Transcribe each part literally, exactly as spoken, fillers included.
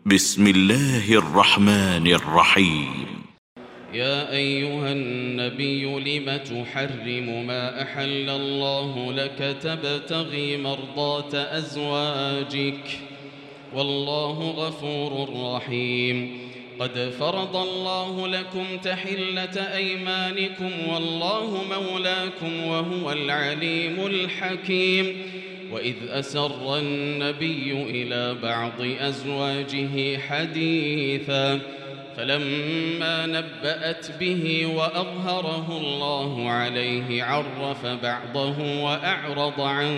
بسم الله الرحمن الرحيم. يا أيها النبي لم تحرم ما أحل الله لك تبتغي مرضات أزواجك والله غفور رحيم. قد فرض الله لكم تحلة أيمانكم والله مولاكم وهو العليم الحكيم. وإذ أسر النبي إلى بعض أزواجه حديثا فلما نبأت به وأظهره الله عليه عرف بعضه وأعرض عن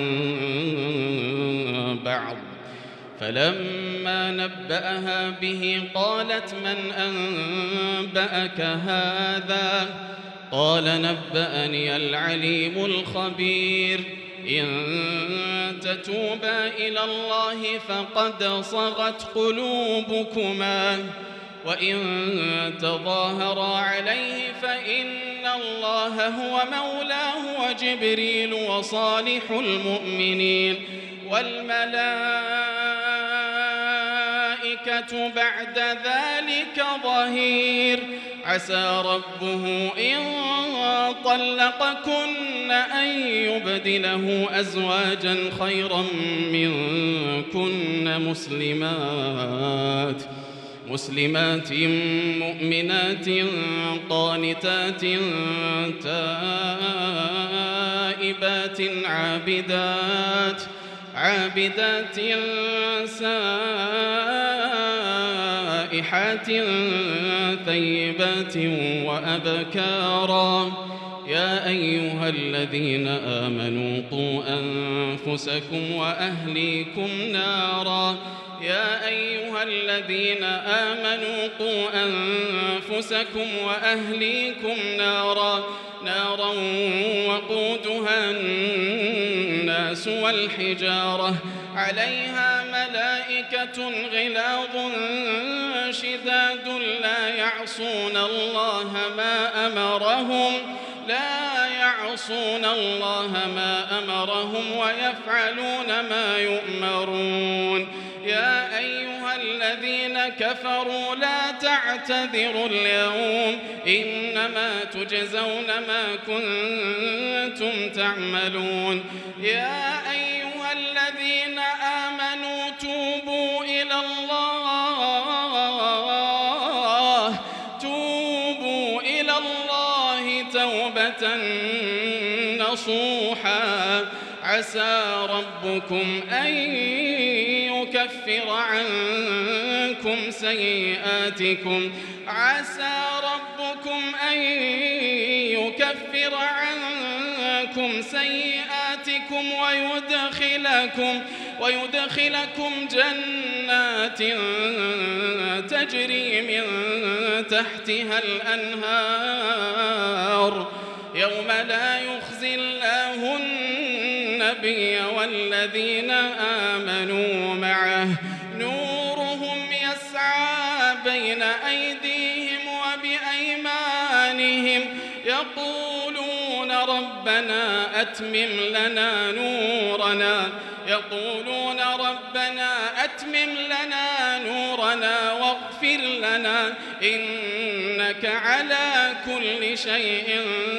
بعض. فلما نبأها به قالت من أنبأك هذا؟ قال نبأني العليم الخبير. إن تتوبا إلى الله فقد صغت قلوبكما وإن تظاهرا عليه فإن الله هو مولاه وجبريل وصالح المؤمنين والملائكة بعد ذلك ظهير. عسى ربه إن طلقكن أن يبدله أزواجا خيرا منكن مسلمات مسلمات مؤمنات قانتات تائبات عابدات عابدات سائحات ثيبات وأبكارا. يا أيها الذين آمنوا قوا أنفسكم وأهليكم نارا يا أيها الذين آمنوا قوا أنفسكم وأهليكم نارا نارا وقودها الناس والحجارة عليها ملائكة غلاظ شداد لا يعصون الله ما أمرهم لا يعصون الله ما أمرهم ويفعلون ما يؤمرون. يا أيها الذين كفروا لا تعتذروا اليوم إنما تجزون ما كنتم تعملون. يا أيها الذين آمنوا توبوا إلى الله توبوا إلى الله توبة نصوحا. عسى ربكم أن يكفر عنكم سيئاتكم عسى ربكم أن يكفر عنكم سيئاتكم ويدخلكم ويدخلكم جنات تجري من تحتها الأنهار يوم لا يخزي الله النبي والذين آمنوا معه نورهم يسعى بين أيديهم وبأيمانهم يقولون ربنا أتمم لنا نورنا يقولون ربنا أتمم لنا نورنا واغفر لنا إنك على كل شيء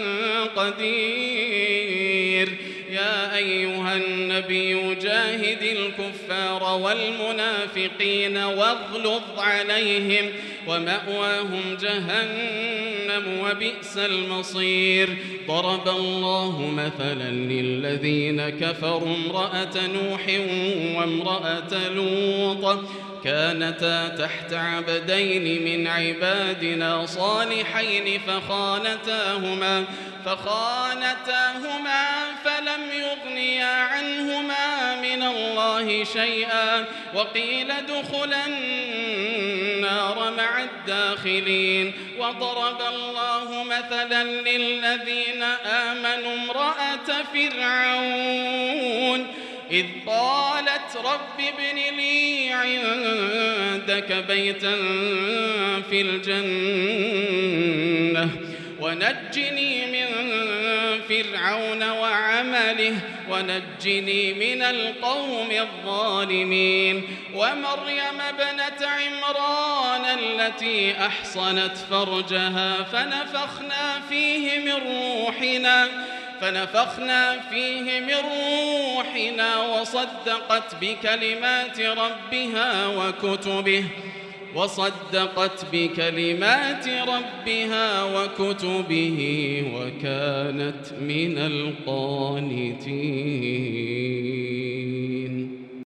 قدير. يا أيها النبي جاهد الكفار والمنافقين واغلظ عليهم ومأواهم جهنم وبئس المصير. ضرب الله مثلا للذين كفروا امرأة نوح وامرأة لوط كانتا تحت عبدين من عبادنا صالحين فخانتاهما فخانتاهما فلم يغنيا عنهما من الله شيئا وقيل ادخلا النار مع الداخلين. وضرب الله مثلا للذين آمنوا امرأة فرعون إذ قالت رب ابن لي عندك بيتا في الجنة ونجني من فرعون وعمله ونجني من القوم الظالمين. ومريم ابنة عمران التي أحصنت فرجها فنفخنا فيه من روحنا فنفخنا فيه من روحنا وصدقت بكلمات ربها وكتبه وصدقت بكلمات ربها وكتبه وكانت من القانتين.